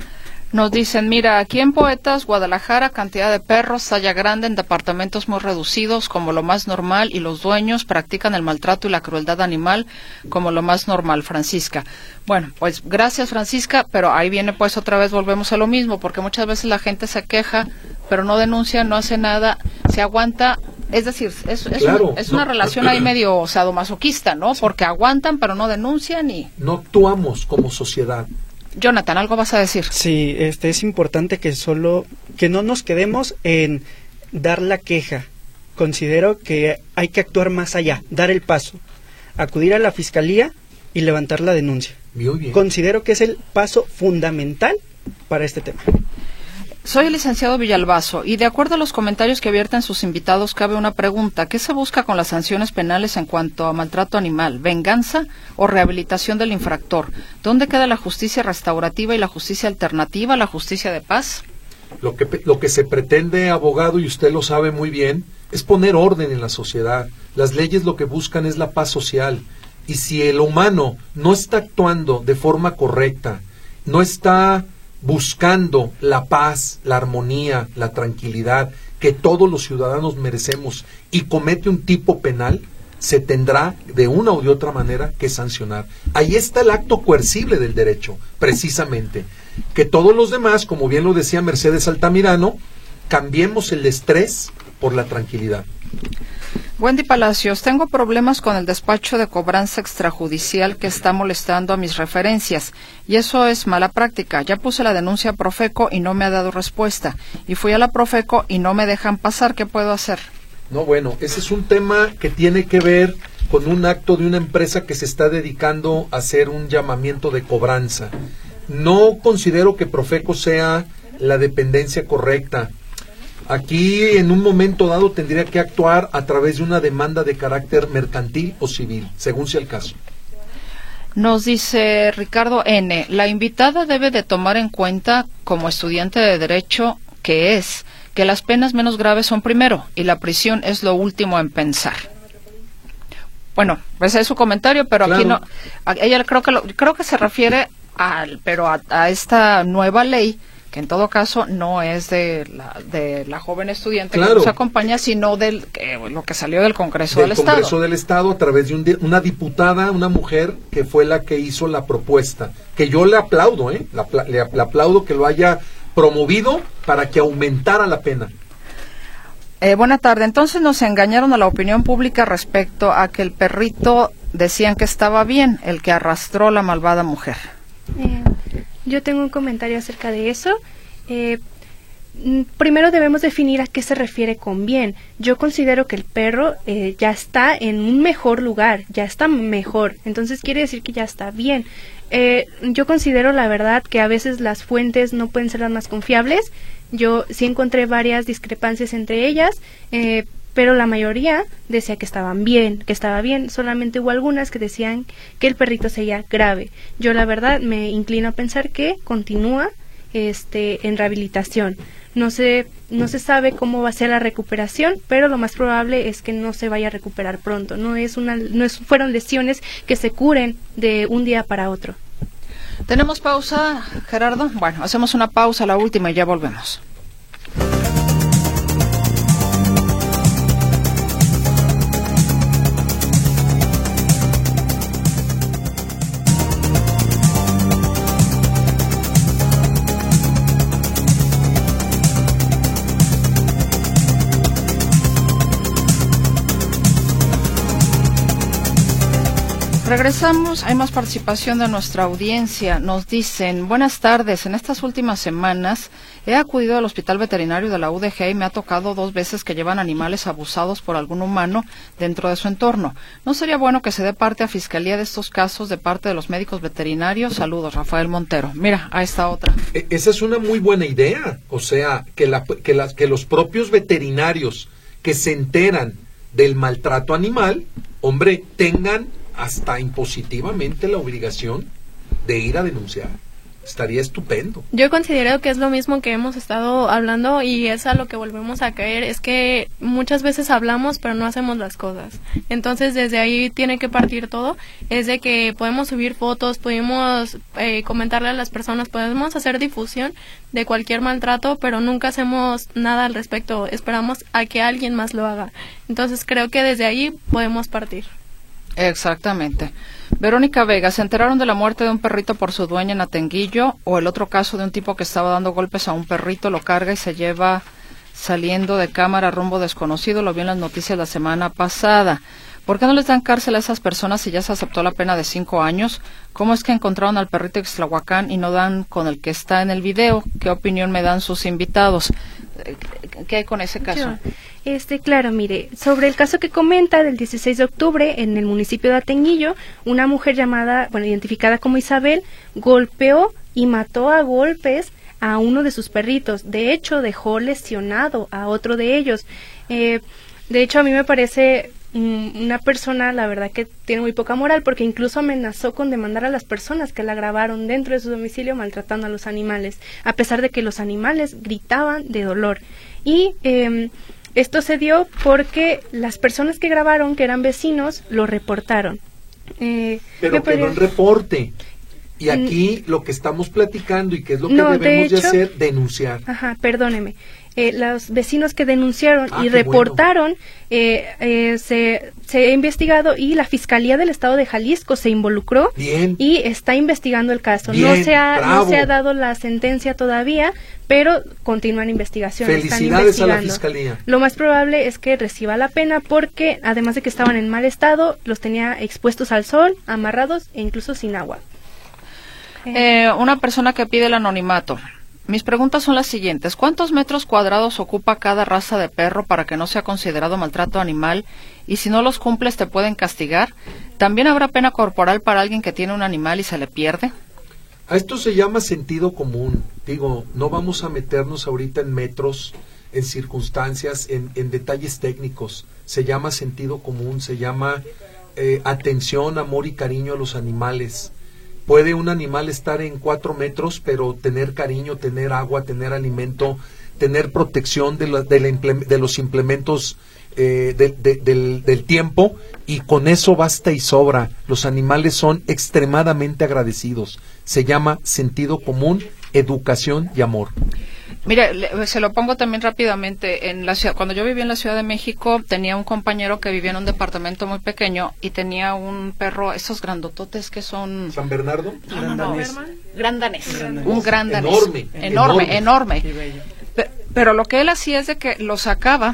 Nos dicen, mira, aquí en Poetas, Guadalajara, cantidad de perros, talla grande, en departamentos muy reducidos, como lo más normal, y los dueños practican el maltrato y la crueldad animal como lo más normal. Francisca. Bueno, pues gracias, Francisca, pero ahí viene pues otra vez, volvemos a lo mismo, porque muchas veces la gente se queja, pero no denuncia, no hace nada, se aguanta. Es decir, es, es, claro, un, es no, una relación ahí medio sadomasoquista, ¿no? Sí. Porque aguantan, pero no denuncian y... No actuamos como sociedad. Jonathan, ¿algo vas a decir? Sí, este es importante que solo que no nos quedemos en dar la queja. Considero que hay que actuar más allá, dar el paso, acudir a la fiscalía y levantar la denuncia. Muy bien. Considero que es el paso fundamental para este tema. Soy el licenciado Villalbazo y de acuerdo a los comentarios que vierten sus invitados cabe una pregunta. ¿Qué se busca con las sanciones penales en cuanto a maltrato animal? ¿Venganza o rehabilitación del infractor? ¿Dónde queda la justicia restaurativa y la justicia alternativa, la justicia de paz? Lo que, lo que se pretende, abogado, y usted lo sabe muy bien, es poner orden en la sociedad. Las leyes lo que buscan es la paz social. Y si el humano no está actuando de forma correcta, no está buscando la paz, la armonía, la tranquilidad que todos los ciudadanos merecemos y comete un tipo penal, se tendrá de una u de otra manera que sancionar. Ahí está el acto coercible del derecho, precisamente. Que todos los demás, como bien lo decía Mercedes Altamirano, cambiemos el estrés por la tranquilidad. Wendy Palacios, tengo problemas con el despacho de cobranza extrajudicial que está molestando a mis referencias y eso es mala práctica. Ya puse la denuncia a Profeco y no me ha dado respuesta y fui a la Profeco y no me dejan pasar. ¿Qué puedo hacer? No, bueno, ese es un tema que tiene que ver con un acto de una empresa que se está dedicando a hacer un llamamiento de cobranza. No considero que Profeco sea la dependencia correcta. Aquí, en un momento dado, tendría que actuar a través de una demanda de carácter mercantil o civil, según sea el caso. Nos dice Ricardo N., la invitada debe de tomar en cuenta, como estudiante de Derecho que es, que las penas menos graves son primero y la prisión es lo último en pensar. Bueno, ese es su comentario, pero claro. Aquí no. A, ella creo que lo, creo que se refiere al, pero a, a esta nueva ley, que en todo caso no es de la, de la joven estudiante claro. que nos acompaña, sino del que, lo que salió del Congreso del, del Estado. Del Congreso del Estado a través de un, una diputada, una mujer que fue la que hizo la propuesta, que yo le aplaudo, ¿eh? La, le, le aplaudo que lo haya promovido para que aumentara la pena. Eh, buena tarde. Entonces nos engañaron a la opinión pública respecto a que el perrito decían que estaba bien, el que arrastró la malvada mujer. Eh, yo tengo un comentario acerca de eso. Eh, primero debemos definir a qué se refiere con bien. Yo considero que el perro eh, ya está en un mejor lugar, ya está mejor, entonces quiere decir que ya está bien. Eh, yo considero la verdad que a veces las fuentes no pueden ser las más confiables. Yo sí encontré varias discrepancias entre ellas, eh, pero la mayoría decía que estaban bien, que estaba bien. Solamente hubo algunas que decían que el perrito seguía grave. Yo la verdad me inclino a pensar que continúa este en rehabilitación. No se, no se sabe cómo va a ser la recuperación, pero lo más probable es que no se vaya a recuperar pronto. No es una, no es, fueron lesiones que se curen de un día para otro. ¿Tenemos pausa, Gerardo? Bueno, hacemos una pausa, la última, y ya volvemos. Regresamos, hay más participación de nuestra audiencia. Nos dicen, buenas tardes, en estas últimas semanas he acudido al hospital veterinario de la U D G y me ha tocado dos veces que llevan animales abusados por algún humano dentro de su entorno. ¿No sería bueno que se dé parte a Fiscalía de estos casos de parte de los médicos veterinarios? Saludos, Rafael Montero. Mira, ahí está otra. Esa es una muy buena idea, o sea, que, la, que, la, que los propios veterinarios que se enteran del maltrato animal, hombre, tengan hasta impositivamente la obligación de ir a denunciar. Estaría estupendo. Yo considero que es lo mismo que hemos estado hablando y es a lo que volvemos a caer, es que muchas veces hablamos pero no hacemos las cosas. Entonces desde ahí tiene que partir todo, es de que podemos subir fotos, podemos eh, comentarle a las personas, podemos hacer difusión de cualquier maltrato, pero nunca hacemos nada al respecto, esperamos a que alguien más lo haga. Entonces creo que desde ahí podemos partir. Exactamente. Verónica Vega, ¿se enteraron de la muerte de un perrito por su dueña en Atenguillo? O el otro caso de un tipo que estaba dando golpes a un perrito, lo carga y se lleva saliendo de cámara rumbo desconocido, lo vi en las noticias la semana pasada. ¿Por qué no les dan cárcel a esas personas si ya se aceptó la pena de cinco años? ¿Cómo es que encontraron al perrito Ixtlahuacán y no dan con el que está en el video? ¿Qué opinión me dan sus invitados? ¿Qué hay con ese caso? Yo, este, claro, mire, sobre el caso que comenta del dieciséis de octubre en el municipio de Atenguillo, una mujer llamada, bueno, identificada como Isabel, golpeó y mató a golpes a uno de sus perritos. De hecho, dejó lesionado a otro de ellos. Eh, de hecho, a mí me parece una persona, la verdad, que tiene muy poca moral, porque incluso amenazó con demandar a las personas que la grabaron dentro de su domicilio maltratando a los animales, a pesar de que los animales gritaban de dolor. Y eh, esto se dio porque las personas que grabaron, que eran vecinos, lo reportaron. Eh, Pero podría... que no el reporte. Y aquí lo que estamos platicando y que es lo que no, debemos de, hecho, de hacer, denunciar. Ajá, perdóneme. Eh, los vecinos que denunciaron ah, y reportaron, bueno. eh, eh, se, se ha investigado y la Fiscalía del Estado de Jalisco se involucró. Bien. Y está investigando el caso. Bien, no se ha bravo. no se ha dado la sentencia todavía, pero continúan investigaciones. Felicidades están a la Fiscalía. Lo más probable es que reciba la pena porque, además de que estaban en mal estado, los tenía expuestos al sol, amarrados e incluso sin agua. Eh, una persona que pide el anonimato. Mis preguntas son las siguientes. ¿Cuántos metros cuadrados ocupa cada raza de perro para que no sea considerado maltrato animal? Y si no los cumples, ¿te pueden castigar? ¿También habrá pena corporal para alguien que tiene un animal y se le pierde? A esto se llama sentido común. Digo, no vamos a meternos ahorita en metros, en circunstancias, en, en detalles técnicos. Se llama sentido común, se llama eh, atención, amor y cariño a los animales. Puede un animal estar en cuatro metros, pero tener cariño, tener agua, tener alimento, tener protección de, la, de, la de los implementos eh, de, de, del, del tiempo, y con eso basta y sobra. Los animales son extremadamente agradecidos. Se llama sentido común, educación y amor. Mire, le, se lo pongo también rápidamente. En la ciudad, cuando yo vivía en la Ciudad de México, tenía un compañero que vivía en un departamento muy pequeño y tenía un perro, esos grandototes que son... ¿San Bernardo? No, no, no. Gran danés. Gran danés. Gran danés. Un gran danés. Enorme. Enorme, enorme. enorme. Pe- pero lo que él hacía es de que lo sacaba,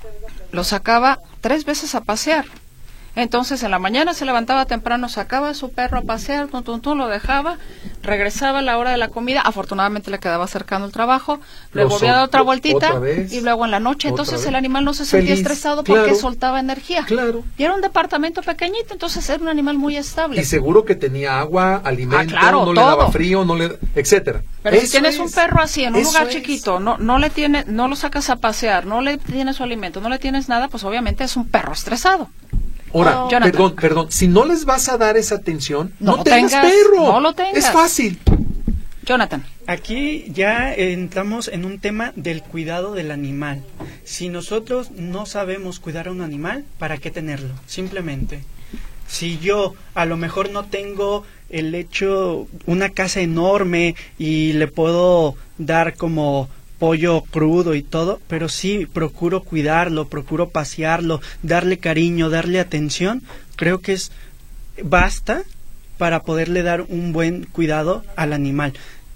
lo sacaba tres veces a pasear. Entonces en la mañana se levantaba temprano, sacaba a su perro a pasear, tum, tum, tum, lo dejaba, regresaba a la hora de la comida, afortunadamente le quedaba cercano el trabajo, le Lo volvía a dar otra sol- vueltita otra vez, y luego en la noche, otra entonces vez. el animal no se sentía Feliz, estresado claro. porque soltaba energía. Claro. Y era un departamento pequeñito, entonces era un animal muy estable. Y seguro que tenía agua, alimento, Ah, claro, no le todo. daba frío, no le, etcétera. Pero Eso si tienes es, un perro así en un eso lugar es. chiquito, no no le tiene, no lo sacas a pasear, no le tienes su alimento, no le tienes nada, pues obviamente es un perro estresado. Ahora, Oh, Jonathan. perdón, perdón, si no les vas a dar esa atención, no, No tengas tengas, perro. no lo tengas. Es fácil. Jonathan. Aquí ya entramos en un tema del cuidado del animal. Si nosotros no sabemos cuidar a un animal, ¿para qué tenerlo? Simplemente. Si yo a lo mejor no tengo el hecho, una casa enorme y le puedo dar como pollo crudo y todo, pero sí procuro cuidarlo, procuro pasearlo, darle cariño, darle atención, creo que es basta para poderle dar un buen cuidado al animal.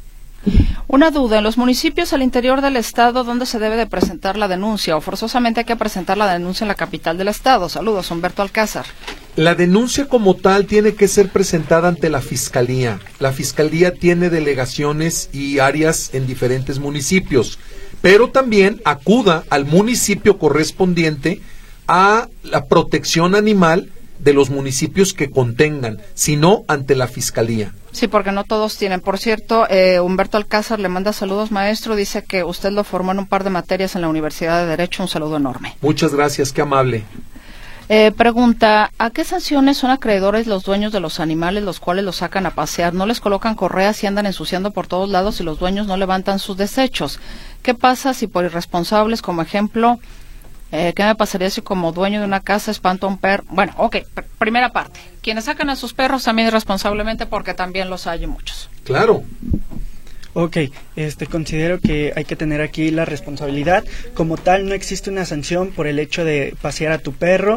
Una duda, en los municipios al interior del estado, ¿dónde se debe de presentar la denuncia? ¿O forzosamente hay que presentar la denuncia en la capital del estado? Saludos, Humberto Alcázar. La denuncia como tal tiene que ser presentada ante la Fiscalía. La Fiscalía tiene delegaciones y áreas en diferentes municipios, pero también acuda al municipio correspondiente a la protección animal de los municipios que contengan, sino ante la Fiscalía. Sí, porque no todos tienen. Por cierto, eh, Humberto Alcázar le manda saludos, maestro. Dice que usted lo formó en un par de materias en la Universidad de Derecho. Un saludo enorme. Muchas gracias, qué amable. Eh, pregunta, ¿a qué sanciones son acreedores los dueños de los animales, los cuales los sacan a pasear? ¿No les colocan correas y andan ensuciando por todos lados y los dueños no levantan sus desechos? ¿Qué pasa si por irresponsables, como ejemplo, eh, qué me pasaría si como dueño de una casa espanto a un perro? Bueno, ok, pr primera parte. Quienes sacan a sus perros también irresponsablemente, porque también los hay muchos. Claro. Ok, este, considero que hay que tener aquí la responsabilidad. Como tal, no existe una sanción por el hecho de pasear a tu perro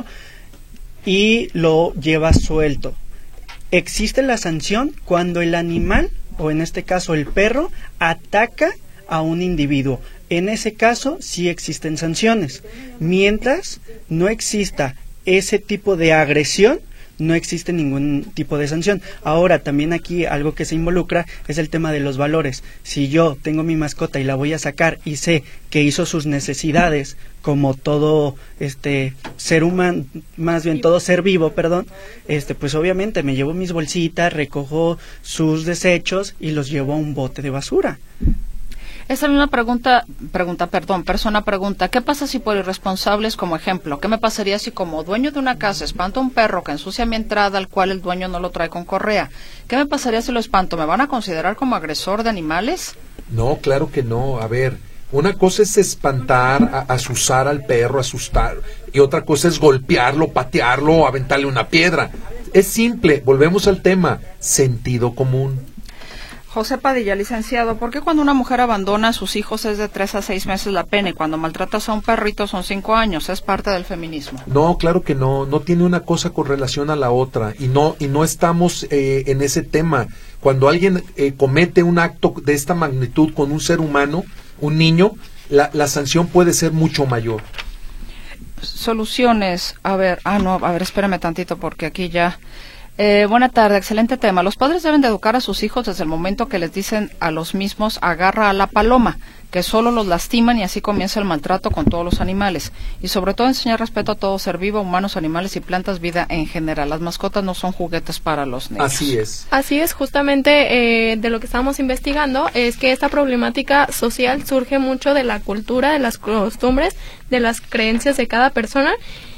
y lo llevas suelto. Existe la sanción cuando el animal, o en este caso el perro, ataca a un individuo. En ese caso sí existen sanciones. Mientras no exista ese tipo de agresión, no existe ningún tipo de sanción. Ahora, también aquí algo que se involucra es el tema de los valores. Si yo tengo mi mascota y la voy a sacar y sé que hizo sus necesidades como todo este ser humano, más bien todo ser vivo, perdón, este pues obviamente me llevo mis bolsitas, recojo sus desechos y los llevo a un bote de basura. Esa misma pregunta, pregunta, perdón, persona pregunta, ¿qué pasa si por irresponsables, como ejemplo, qué me pasaría si como dueño de una casa espanto a un perro que ensucia mi entrada, al cual el dueño no lo trae con correa? ¿Qué me pasaría si lo espanto? ¿Me van a considerar como agresor de animales? No, claro que no. A ver, una cosa es espantar, a, asusar al perro, asustar, y otra cosa es golpearlo, patearlo, aventarle una piedra. Es simple, volvemos al tema, sentido común. José Padilla, licenciado, ¿por qué cuando una mujer abandona a sus hijos es de tres a seis meses la pena y cuando maltratas a un perrito son cinco años? ¿Es parte del feminismo? No, claro que no, no tiene una cosa con relación a la otra y no y no estamos eh, en ese tema. Cuando alguien eh, comete un acto de esta magnitud con un ser humano, un niño, la, la sanción puede ser mucho mayor. Soluciones, a ver, ah no, a ver, espérame tantito porque aquí ya... Eh, buena tarde, excelente tema. Los padres deben de educar a sus hijos desde el momento que les dicen a los mismos agarra a la paloma, que solo los lastiman y así comienza el maltrato con todos los animales. Y sobre todo enseñar respeto a todo ser vivo, humanos, animales y plantas, vida en general. Las mascotas no son juguetes para los niños. Así es. Así es, justamente eh, de lo que estamos investigando es que esta problemática social surge mucho de la cultura, de las costumbres, de las creencias de cada persona.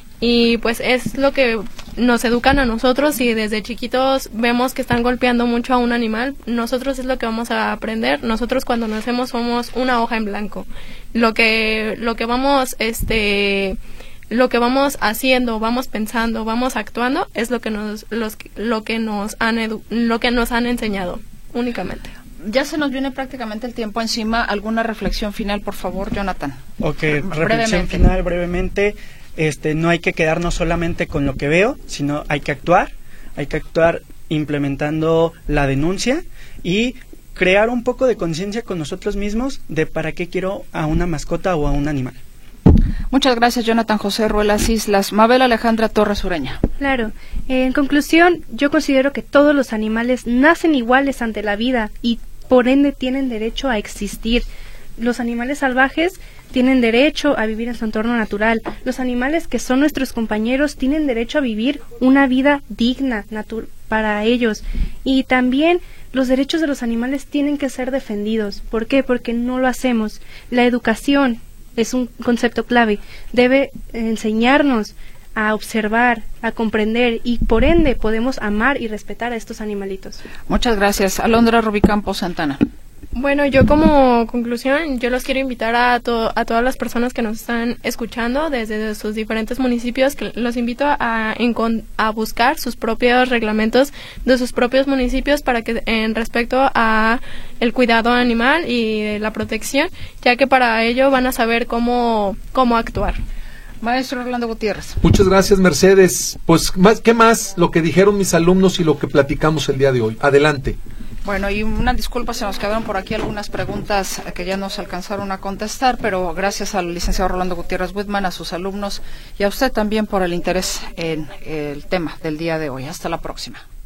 Y pues es lo que nos educan a nosotros y desde chiquitos vemos que están golpeando mucho a un animal, nosotros es lo que vamos a aprender. Nosotros cuando nacemos somos una hoja en blanco. Lo que lo que vamos este lo que vamos haciendo, vamos pensando, vamos actuando es lo que nos los lo que nos han edu lo que nos han enseñado únicamente. Ya se nos viene prácticamente el tiempo encima. ¿Alguna reflexión final, por favor, Jonathan? Ok, reflexión final brevemente. Este, no hay que quedarnos solamente con lo que veo, sino hay que actuar, hay que actuar implementando la denuncia y crear un poco de conciencia con nosotros mismos de para qué quiero a una mascota o a un animal. Muchas gracias, Jonathan José Ruelas Islas. Mabel Alejandra Torres Ureña. Claro, en conclusión, yo considero que todos los animales nacen iguales ante la vida y por ende tienen derecho a existir. Los animales salvajes tienen derecho a vivir en su entorno natural. Los animales que son nuestros compañeros tienen derecho a vivir una vida digna para ellos. Y también los derechos de los animales tienen que ser defendidos. ¿Por qué? Porque no lo hacemos. La educación es un concepto clave. Debe enseñarnos a observar, a comprender y por ende podemos amar y respetar a estos animalitos. Muchas gracias. Alondra Rubicampo Santana. Bueno, yo como conclusión, yo los quiero invitar a, to a todas las personas que nos están escuchando desde sus diferentes municipios, que los invito a, a buscar sus propios reglamentos de sus propios municipios para que en respecto a el cuidado animal y la protección, ya que para ello van a saber cómo, cómo actuar. Maestro Orlando Gutiérrez. Muchas gracias, Mercedes. Pues, más, ¿qué más? Lo que dijeron mis alumnos y lo que platicamos el día de hoy. Adelante. Bueno, y una disculpa, se nos quedaron por aquí algunas preguntas que ya no se alcanzaron a contestar, pero gracias al licenciado Rolando Gutiérrez Whitman, a sus alumnos y a usted también por el interés en el tema del día de hoy. Hasta la próxima.